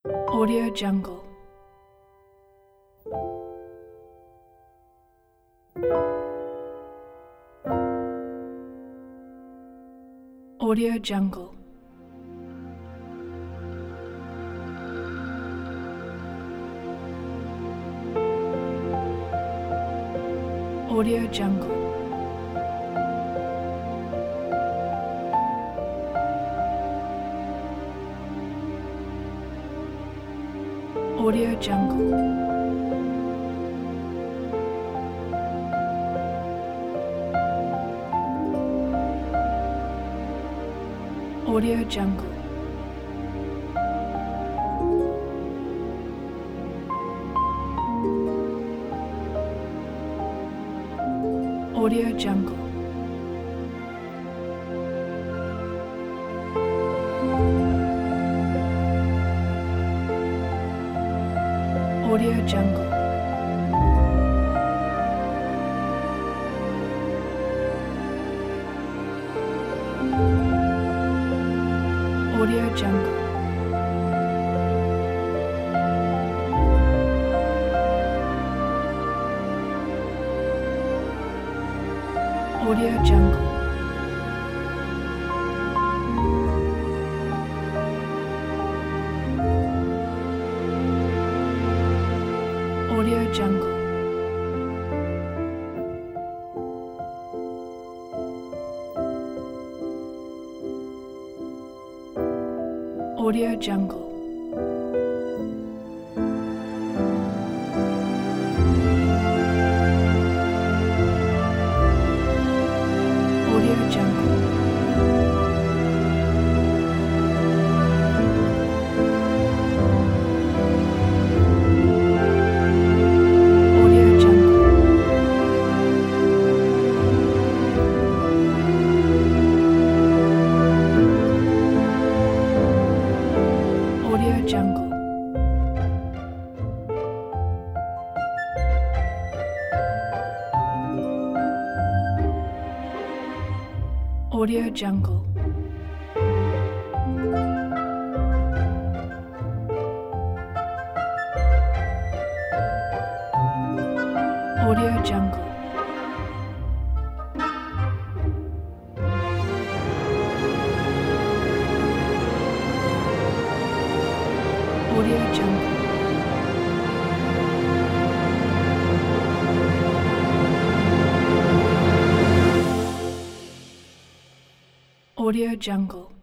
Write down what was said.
Audio Jungle. Audio Jungle. Audio Jungle. Audio Jungle. Audio Jungle. Audio Jungle. Audio Jungle. Audio Jungle. Audio Jungle. Audio Jungle. Audio Jungle. Audio Jungle. Audio Jungle. Audio Jungle. Audio Jungle. Audio Jungle. Audio Jungle. Audio Jungle.